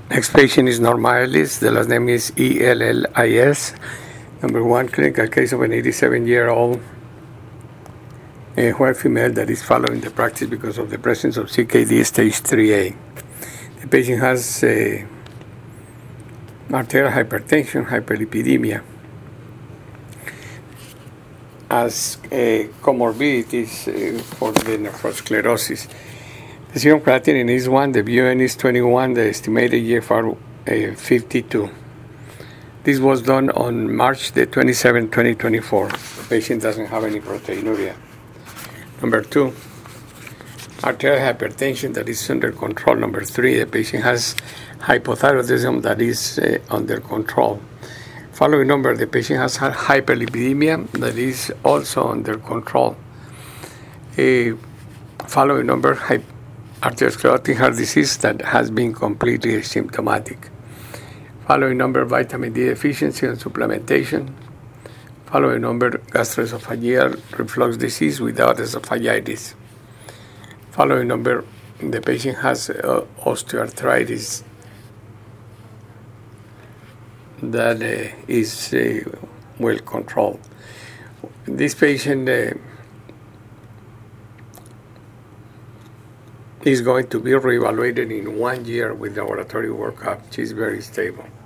Next patient is Norma Ellis. The last name is Ellis. Number one, clinical case of an 87-year-old white female that is following the practice because of the presence of CKD stage 3A. The patient has arterial hypertension, hyperlipidemia, as comorbidities for the nephrosclerosis. The serum creatinine is 1, the BUN is 21, the estimated GFR 52. This was done on March the 27th, 2024. The patient doesn't have any proteinuria. Number 2, arterial hypertension that is under control. Number 3, the patient has hypothyroidism that is under control. Following number, the patient has hyperlipidemia that is also under control. Following number, arteriosclerotic heart disease that has been completely asymptomatic. Following number, vitamin D deficiency and supplementation. Following number, gastroesophageal reflux disease without esophagitis. Following number, the patient has osteoarthritis that is well controlled. This patient is going to be reevaluated in 1 year with laboratory workup. She's very stable.